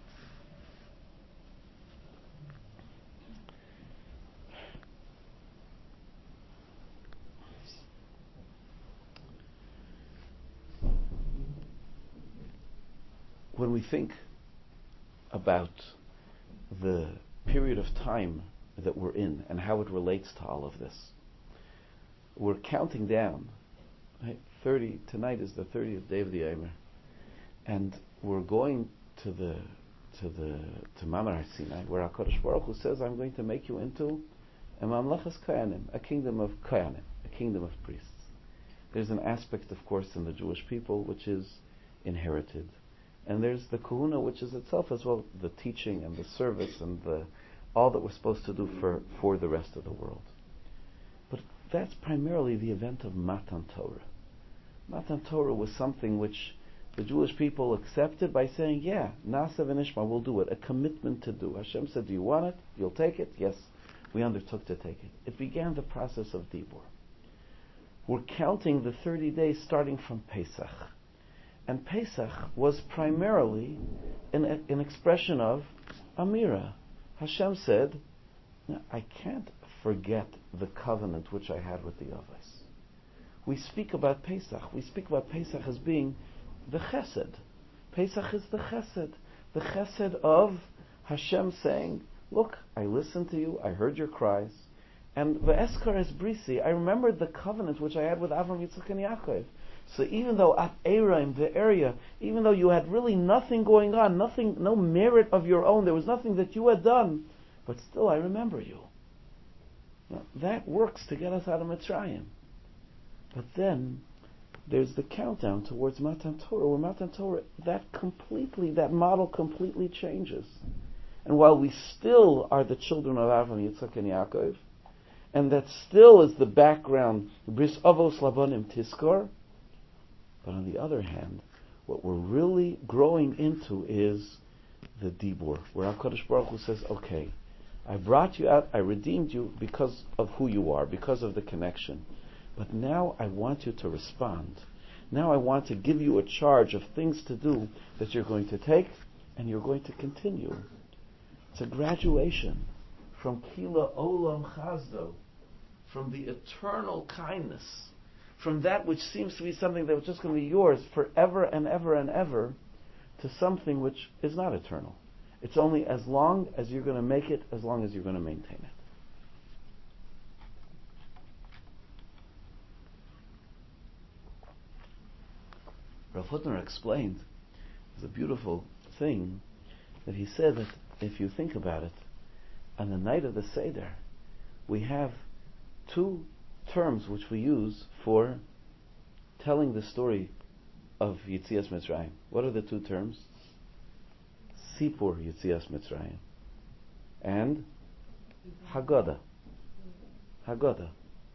When we think about the period of time that we're in and how it relates to all of this, we're counting down. Right? Thirty tonight is the thirtieth day of the Eimer, and we're going to the to the to Mamar Har Sinai, where HaKadosh Baruch Hu says, "I'm going to make you into a Mamlechas Kohanim, a kingdom of Kohanim, a kingdom of priests." There's an aspect, of course, in the Jewish people which is inherited. And there's the kahuna, which is itself as well the teaching and the service and the all that we're supposed to do for, for the rest of the world. But that's primarily the event of Matan Torah. Matan Torah was something which the Jewish people accepted by saying, yeah, Nasa v'nishma, we'll do it, a commitment to do. Hashem said, do you want it? You'll take it? Yes, we undertook to take it. It began the process of Dibur. We're counting the thirty days starting from Pesach. And Pesach was primarily an, an expression of Amira. Hashem said, I can't forget the covenant which I had with the Avos. We speak about Pesach. We speak about Pesach as being the Chesed. Pesach is the Chesed. The Chesed of Hashem saying, look, I listened to you, I heard your cries, and Ve'eskar es brisi, I remembered the covenant which I had with Avram, Yitzchak, and Yaakov. So even though at Eiraim, the area, even though you had really nothing going on, nothing, no merit of your own, there was nothing that you had done, but still I remember you. Now, that works to get us out of Mitzrayim. But then there's the countdown towards Matan Torah, where Matan Torah, that completely, that model completely changes. And while we still are the children of Avram, Yitzchak, and Yaakov, and that still is the background, Bris Avos Labanim Tiskor. But on the other hand, what we're really growing into is the Dibur, where HaKadosh Baruch Hu says, okay, I brought you out, I redeemed you because of who you are, because of the connection. But now I want you to respond. Now I want to give you a charge of things to do that you're going to take and you're going to continue. It's a graduation from Kila Olam Chazdo, from the eternal kindness, from that which seems to be something that was just going to be yours forever and ever and ever, to something which is not eternal. It's only as long as you're going to make it, as long as you're going to maintain it. Rav Hutner explained, it's a beautiful thing, that he said that if you think about it, on the night of the Seder, we have two terms which we use for telling the story of Yitzias Mitzrayim. What are the two terms? Sipur Yitzias Mitzrayim and Haggadah. Haggadah.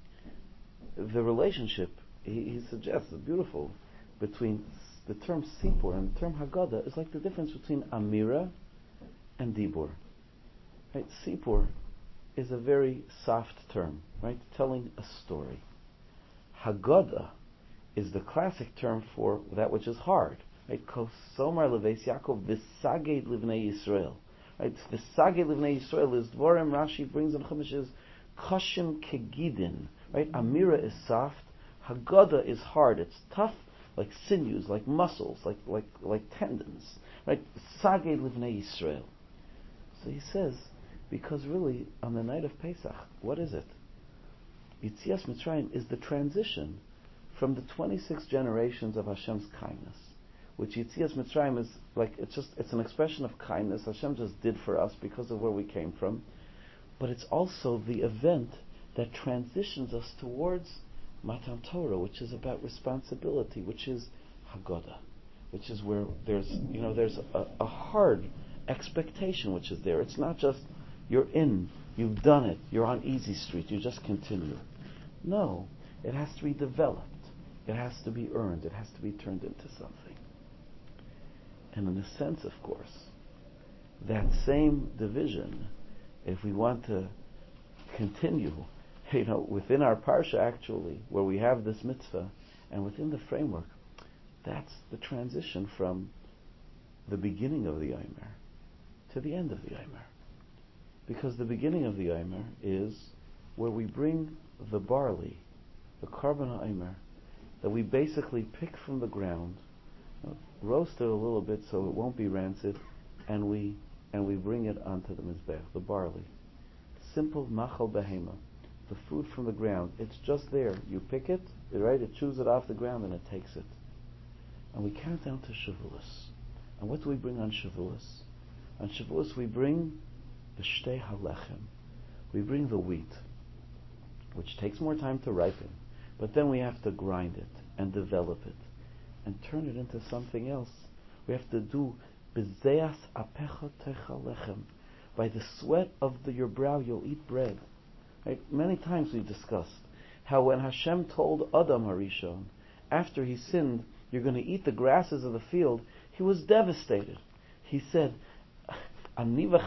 The relationship, he, he suggests, is beautiful, between the term Sipur and the term Haggadah is like the difference between Amira and Dibur. Right? Sipur is a very soft term, right? Telling a story. Haggadah is the classic term for that which is hard. Right? Kosomar leves Yaakov v'saged livnei Yisrael. Right? V'saged livnei Yisrael is Dvorim. Rashi brings in Chumash is kashim kegidin. Right? Amira is soft. Haggadah is hard. It's tough, like sinews, like muscles, like like like tendons. Right? Saged livnei Yisrael. So he says, because really, on the night of Pesach, what is it? Yitzias Mitzrayim is the transition from the twenty-six generations of Hashem's kindness, which Yitzias Mitzrayim is like, it's just, it's an expression of kindness Hashem just did for us because of where we came from, but it's also the event that transitions us towards Matan Torah, which is about responsibility, which is Haggadah, which is where there's, you know, there's a, a hard expectation which is there. It's not just you're in, you've done it, you're on easy street, you just continue. No, it has to be developed. It has to be earned. It has to be turned into something. And in a sense, of course, that same division, if we want to continue, you know, within our parsha actually, where we have this mitzvah, and within the framework, that's the transition from the beginning of the Yomer to the end of the Yomer. Because the beginning of the Yomer is where we bring the barley, the Karban HaOmer, that we basically pick from the ground, uh, roast it a little bit so it won't be rancid, and we and we bring it onto the Mizbech, the barley. Simple machal behema, the food from the ground. It's just there. You pick it, right? It chews it off the ground and it takes it. And we count down to Shavuos. And what do we bring on Shavuos? On Shavuos we bring the Shtei HaLechem. We bring the wheat, which takes more time to ripen, but then we have to grind it and develop it and turn it into something else. We have to do B'zeas apecha techa lechem. By the sweat of the, your brow you'll eat bread. Right? Many times we've discussed how when Hashem told Adam Harishon, after he sinned, you're going to eat the grasses of the field, he was devastated. He said, me and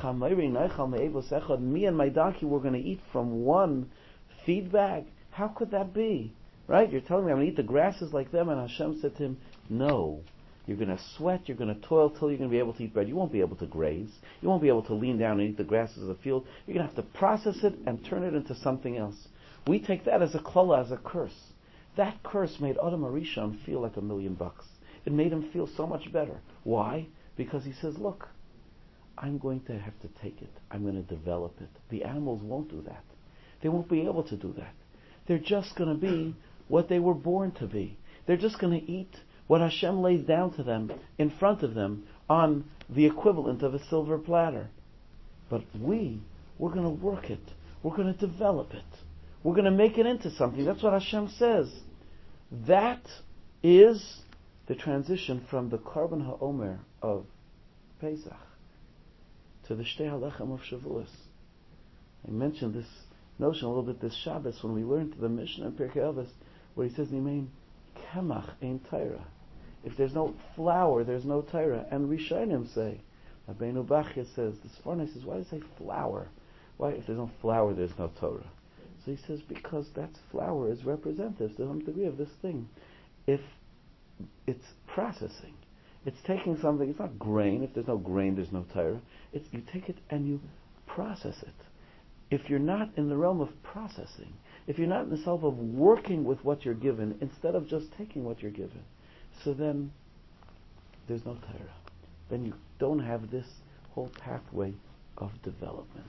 my donkey were going to eat from one feed bag. How could that be? Right? You're telling me I'm going to eat the grasses like them, and Hashem said to him, no. You're going to sweat, you're going to toil till you're going to be able to eat bread. You won't be able to graze. You won't be able to lean down and eat the grasses of the field. You're going to have to process it and turn it into something else. We take that as a klala, as a curse. That curse made Adam Harishon feel like a million bucks. It made him feel so much better. Why? Because he says, look, I'm going to have to take it. I'm going to develop it. The animals won't do that. They won't be able to do that. They're just going to be what they were born to be. They're just going to eat what Hashem lays down to them in front of them on the equivalent of a silver platter. But we, we're going to work it. We're going to develop it. We're going to make it into something. That's what Hashem says. That is the transition from the Karban HaOmer of Pesach to the Shtei HaLechem of Shavuos. I mentioned this notion a little bit this Shabbos when we learned the Mishnah in Pirkei Avos, where he says, "Nimein kemach ein Torah." If there's no flour, there's no Torah. And Rishonim say, Rabbeinu Bachya says, the Sforno says, why does he say flour? Why, if there's no flour, there's no Torah? So he says, because that flour is representative to some degree of this thing. If it's processing, it's taking something, it's not grain. If there's no grain, there's no Torah. It's, you take it and you process it. If you're not in the realm of processing, if you're not in the self of working with what you're given, instead of just taking what you're given, so then there's no Torah. Then you don't have this whole pathway of development.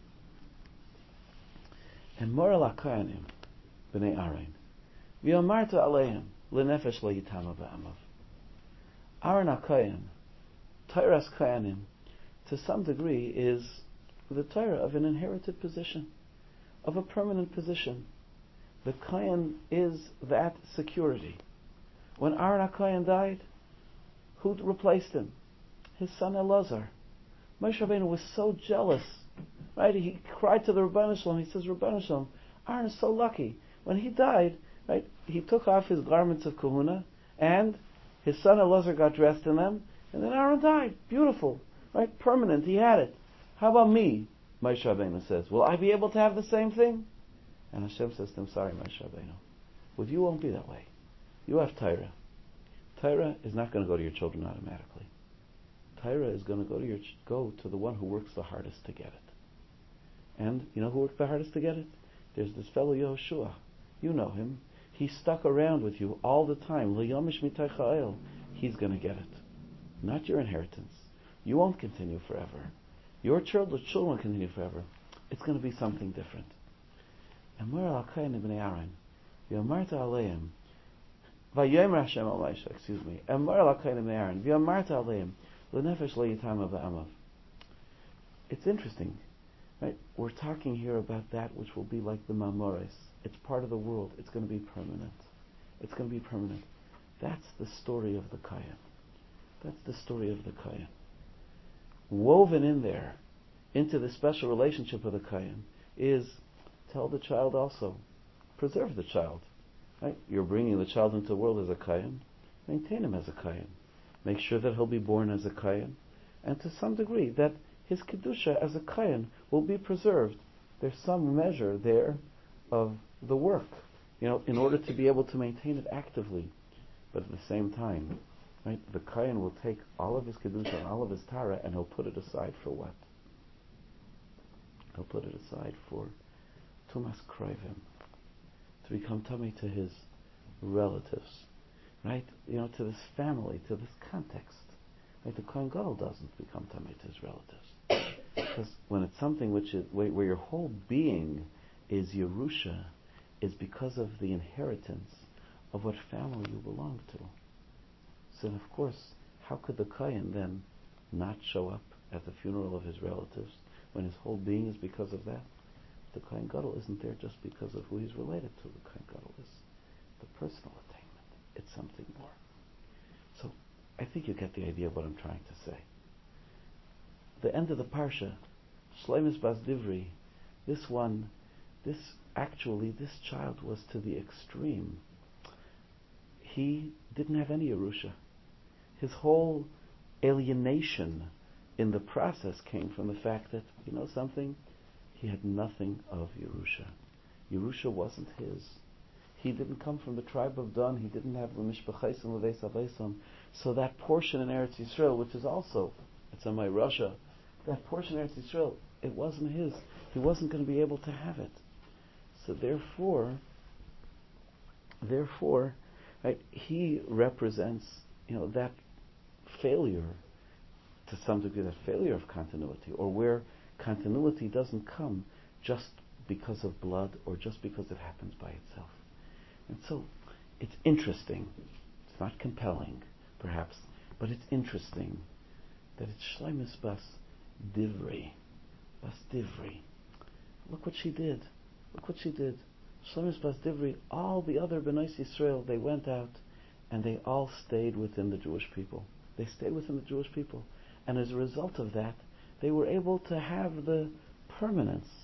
And moral akayanim b'nei Aaron, v'yomarta aleim lenefesh lo yitama ba'amav. Aaron akayan, Torah's kayanim, to some degree is the Torah of an inherited position, of a permanent position. The kayan is that security. When Aaron HaKohen died, who replaced him? His son Elazar. Moshe Rabbeinu was so jealous, right? He cried to the Rebbeinu Shalom. He says, Rebbeinu Shalom, Aaron is so lucky. When he died, right, he took off his garments of kahuna, and his son Elazar got dressed in them, and then Aaron died. Beautiful, right? Permanent. He had it. How about me? Moshe Rabbeinu says, will I be able to have the same thing? And Hashem says to him, sorry, Moshe Rabbeinu, with you won't be that way. You have Torah. Torah is not going to go to your children automatically. Torah is going to go to your ch- go to the one who works the hardest to get it. And you know who worked the hardest to get it? There's this fellow Yehoshua. You know him. He stuck around with you all the time. L'yomish mitay cha'el. He's going to get it. Not your inheritance. You won't continue forever. Your children, children will continue forever. It's going to be something different. Amar al-kayin ibn Aaron, v'yamarta aleim, v'yomer Hashem al Moshe, excuse me, Amar al-kayin ibn Aaron, v'yamarta aleim, l'nefesh lo yitama ba'amav. It's interesting, right? We're talking here about that which will be like the Mamores. It's part of the world. It's going to be permanent. It's going to be permanent. That's the story of the Kayan. That's the story of the Kayan. Woven in there, into the special relationship of the Kayan, is tell the child also, preserve the child. Right? You're bringing the child into the world as a Kayan, maintain him as a Kayan. Make sure that he'll be born as a Kayan, and to some degree that his Kedusha as a Kayan will be preserved. There's some measure there of the work, you know, in order to be able to maintain it actively. But at the same time, right, the Kayan will take all of his Kedusha and all of his Tara and he'll put it aside for what? He'll put it aside for Tumas Kroivim, to become tummy to his relatives, right? You know, to this family, to this context. Right? The Kohen Gadol doesn't become tummy to his relatives. Because when it's something which is, where, where your whole being is Yerusha, is because of the inheritance of what family you belong to. So, of course, how could the Kohen then not show up at the funeral of his relatives when his whole being is because of that? The Kohen Gadol isn't there just because of who he's related to. The Kohen Gadol is the personal attainment. It's something more. So, I think you get the idea of what I'm trying to say. The end of the Parsha, Shleimus Bas Divri, this one, this actually, this child was to the extreme. He didn't have any Yerusha. His whole alienation in the process came from the fact that, you know something? He had nothing of Yerusha. Yerusha wasn't his. He didn't come from the tribe of Dan. He didn't have the Mishpachais and Leveis Aveisom. So that portion in Eretz Yisrael, which is also, it's on my Russia, that portion in Eretz Yisrael, it wasn't his. He wasn't going to be able to have it. So therefore, therefore, right, he represents, you know, that failure, to some degree, that failure of continuity, or where continuity doesn't come just because of blood or just because it happens by itself. And so, it's interesting. It's not compelling, perhaps, but it's interesting that it's Shleimus Bas Divrei. Bas Divrei. Look what she did. Look what she did. Shleimus Bas Divrei, all the other Bnei Yisrael, they went out and they all stayed within the Jewish people. They stayed within the Jewish people. And as a result of that, they were able to have the permanence,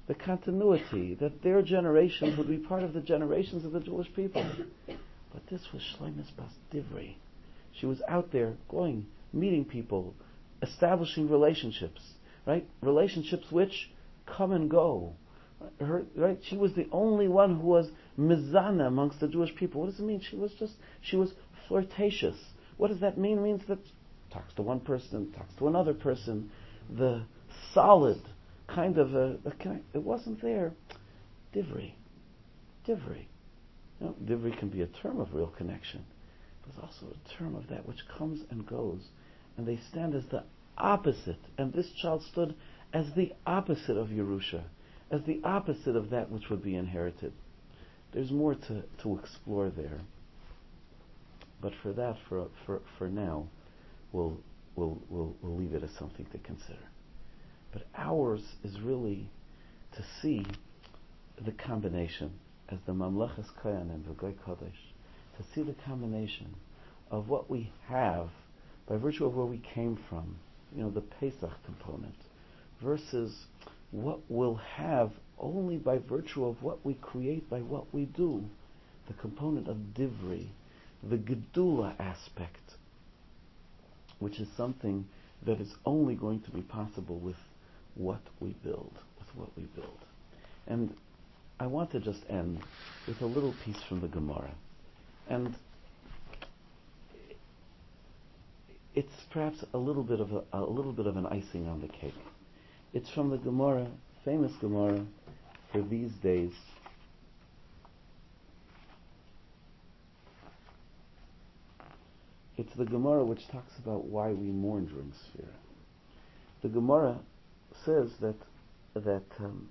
the continuity, that their generations would be part of the generations of the Jewish people. But this was Shlomis Bas Divri. She was out there going, meeting people, establishing relationships, right? Relationships which come and go. Her, right? She was the only one who was mizana amongst the Jewish people. What does it mean? She was just, she was flirtatious. What does that mean? It means that talks to one person, talks to another person. The solid kind of a, a connect, it wasn't there. Divri. Divri. You know, divri can be a term of real connection. But it's also a term of that which comes and goes. And they stand as the opposite. And this child stood as the opposite of Yerusha, as the opposite of that which would be inherited. There's more to, to explore there. But for that, for for for now, we'll we'll we'll we'll leave it as something to consider. But ours is really to see the combination, as the Mamlechas Kohanim V'Goy Kodesh, to see the combination of what we have by virtue of where we came from, you know, the Pesach component, versus what we'll have only by virtue of what we create, by what we do, the component of Divri, the Gedula aspect, which is something that is only going to be possible with what we build, with what we build. And I want to just end with a little piece from the Gemara. And it's perhaps a little bit of a, a little bit of an icing on the cake. It's from the Gemara, famous Gemara for these days. It's the Gemara which talks about why we mourn during Sfira. The Gemara says that that um,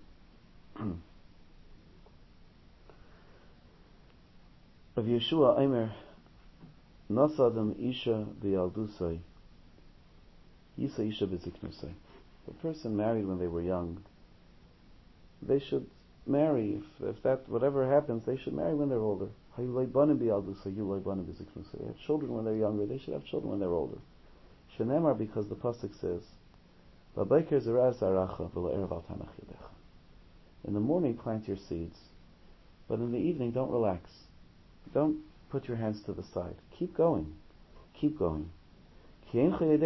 Rav Yeshua Aimer Nasadam Isha B'Yaldusai Yisa Isha B'Ziknusai. The person married when they were young, they should marry. If, if that whatever happens, they should marry when they're older. They have children when they're younger. They should have children when they're older. Shenemar, because the pasuk says, in the morning plant your seeds, but in the evening don't relax. Don't put your hands to the side. Keep going. Keep going. The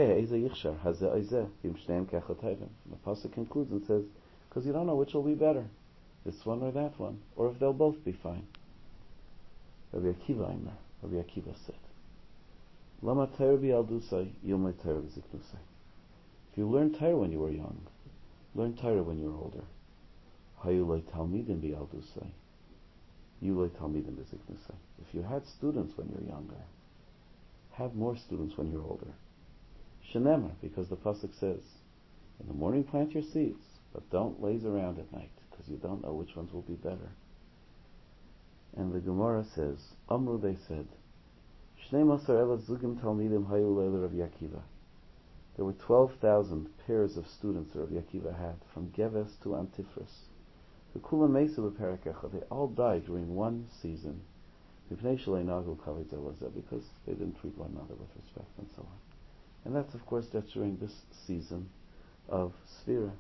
pasuk concludes and says, because you don't know which will be better, this one or that one, or if they'll both be fine. Rabbi Akiva Aimer, Rabbi Akiva said, Lama Torah b'Yaldusai, Yomei Torah b'Ziknusai. If you learn Torah when you were young, learn Torah when you were older. Hayulei Talmidim b'Yaldusai, Yulei Talmidim b'Ziknusai. If you had students when you were younger, have more students when you're older. Shenemar, because the pasuk says, in the morning plant your seeds, but don't laze around at night, because you don't know which ones will be better. And the Gemara says, Amru, they said, Shnei Masar Elas Zugim Talmidim Hayu Leila Rav Akiva. There were twelve thousand pairs of students that Rav Akiva had, from Geves to Antifris. The Kulam Mesu B'Perek, they all died during one season, because they didn't treat one another with respect and so on. And that's, of course, that's during this season of Sfira.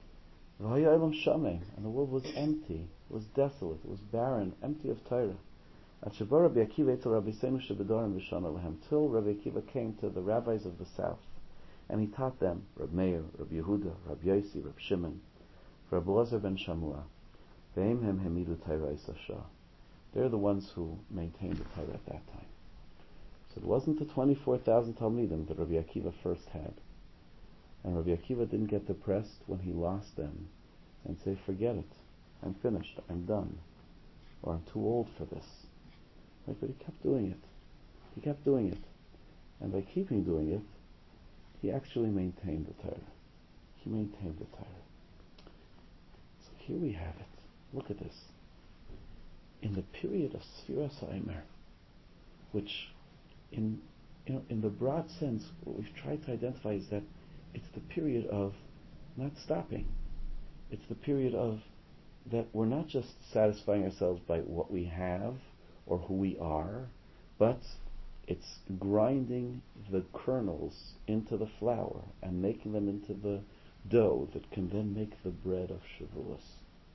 And the world was empty, it was desolate, it was barren, empty of Torah. Till Rabbi Akiva came to the rabbis of the south, and he taught them, Rab Meir, Rab Yehuda, Rab Yosi, Rab Shimon, Rab Elazar ben Shamua. They're the ones who maintained the Torah at that time. So it wasn't the twenty-four thousand Talmidim that Rabbi Akiva first had. And Rabbi Akiva didn't get depressed when he lost them and say, forget it, I'm finished, I'm done, or I'm too old for this. Right? But he kept doing it. He kept doing it. And by keeping doing it, he actually maintained the Torah. He maintained the Torah. So here we have it. Look at this. In the period of Sfiras HaOmer, which in you know, in the broad sense, what we've tried to identify is that it's the period of not stopping. It's the period of that we're not just satisfying ourselves by what we have or who we are, but it's grinding the kernels into the flour and making them into the dough that can then make the bread of Shavuos.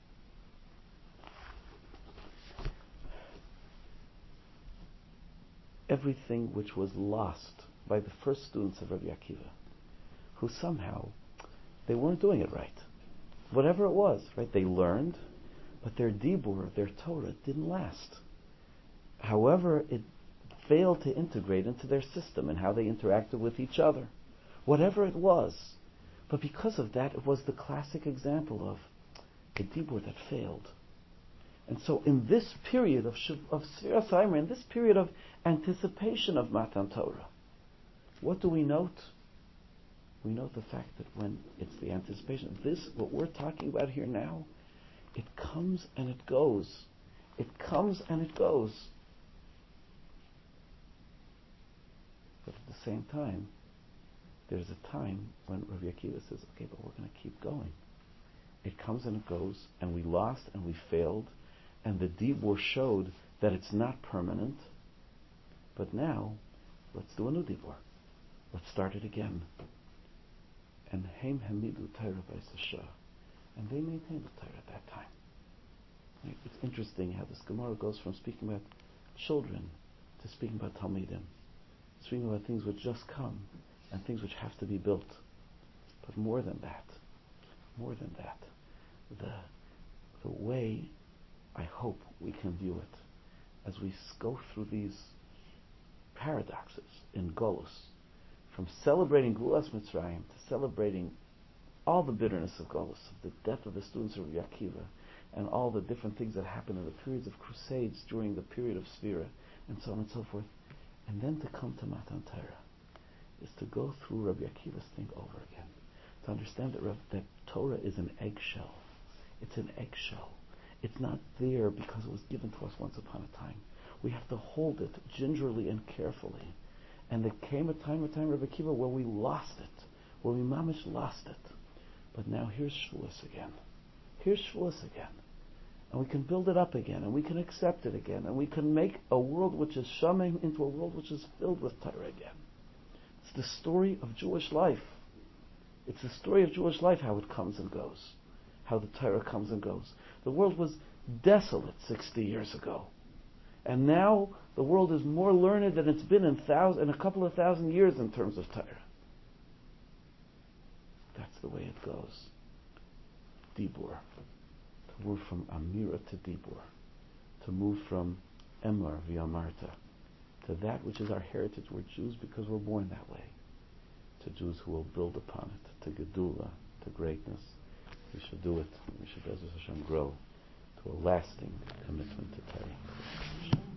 everything which was lost by the first students of Rabbi Akiva, who somehow, they weren't doing it right. Whatever it was, right? They learned, but their dibur, their Torah, didn't last. However, it failed to integrate into their system and how they interacted with each other. Whatever it was. But because of that, it was the classic example of a dibur that failed. And so in this period of of Sfiras HaOmer, in this period of anticipation of Matan Torah, what do we note? We note the fact that when it's the anticipation, this, what we're talking about here now, it comes and it goes. It comes and it goes. But at the same time, there's a time when Rabbi Akiva says, okay, but we're going to keep going. It comes and it goes, and we lost and we failed, and the dibur showed that it's not permanent. But now, let's do a new dibur. Let's start it again. And Heim Hamidu Torah B'Yisasha. And they maintained the Torah at that time. Right? It's interesting how this Gemara goes from speaking about children to speaking about Talmidim. Speaking about things which just come and things which have to be built. But more than that, more than that, the the way I hope we can view it as we go through these paradoxes in Golus, from celebrating Gulas Mitzrayim to celebrating all the bitterness of Golus, of the death of the students of Rabbi Akiva, and all the different things that happened in the periods of crusades during the period of Sfira, and so on and so forth, and then to come to Matan Torah, is to go through Rabbi Akiva's thing over again, to understand that, that Torah is an eggshell. It's an eggshell. It's not there because it was given to us once upon a time. We have to hold it gingerly and carefully. And there came a time, a time, Rabbi Akiva, where we lost it, where we mamish lost it. But now here's Shavuos again. Here's Shavuos again. And we can build it up again, and we can accept it again, and we can make a world which is shamim into a world which is filled with Torah again. It's the story of Jewish life. It's the story of Jewish life, how it comes and goes, how the Torah comes and goes. The world was desolate sixty years ago. And now the world is more learned than it's been in, thousand, in a couple of thousand years in terms of Torah. That's the way it goes. Dibur. To move from Amira to Dibur. To move from Emar v'Amarta to that which is our heritage. We're Jews because we're born that way. To Jews who will build upon it. To Gedula, to greatness. We should do it. We should, Be'ez Hashem, grow to a lasting commitment to Torah.